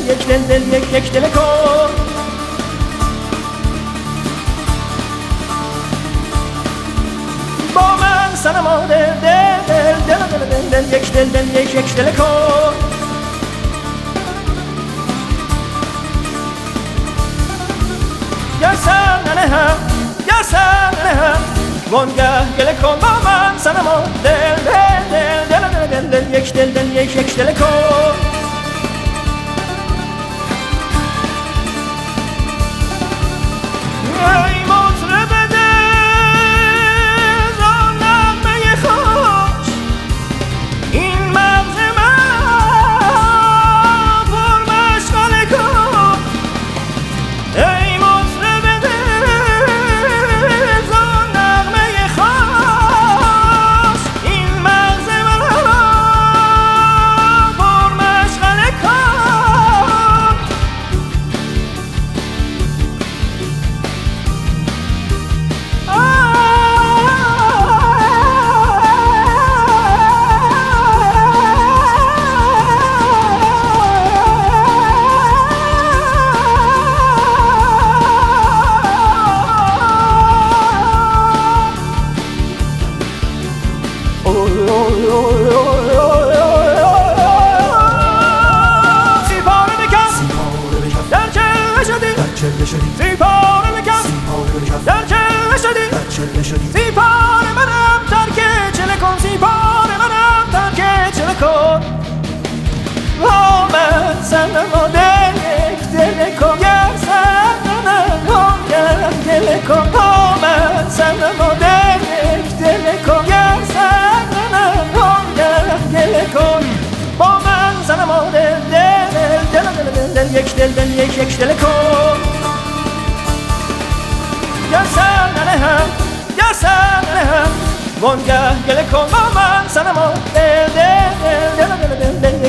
یک دل دل یک دل کن. با من صنما دل دل دل دل دل دل یک دل دل یک دل کن. گرسن ننهم گرسن ننهم وانگه گله کن. با من صنما دل دل دل دل دل دل یک دل دل یک دل کن. ای مطرب دل را نغمه خوش این مغز من پر مشغله کن. ای مطرب دل را نغمه خوش این مغز من پر مشغله کن. سیپاره بکن در چله شدی سیپاره بکن در چله شدی سیپاره منم ترک چله کن. سیپاره منم ترک چله کن. با من صنما دل یک دل کن. گرسن ننهم گله کن. با من صنما دل یک دل کن. گرسن ننهم گله کن. با من صنما دل دل دل دل دل یک دل دل یک دل کن. گرسن ننهم وانگه گله کن. با من صنما دل دل دل دل دل